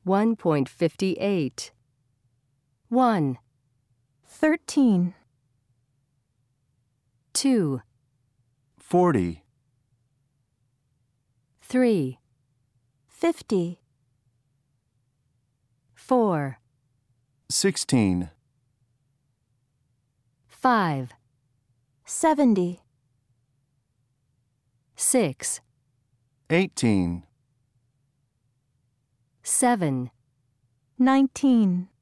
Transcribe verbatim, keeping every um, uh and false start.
one point five eight. one, thirteen, two, forty, three, fifty, four, sixteen, five, seventy, six, eighteen, seven, nineteen.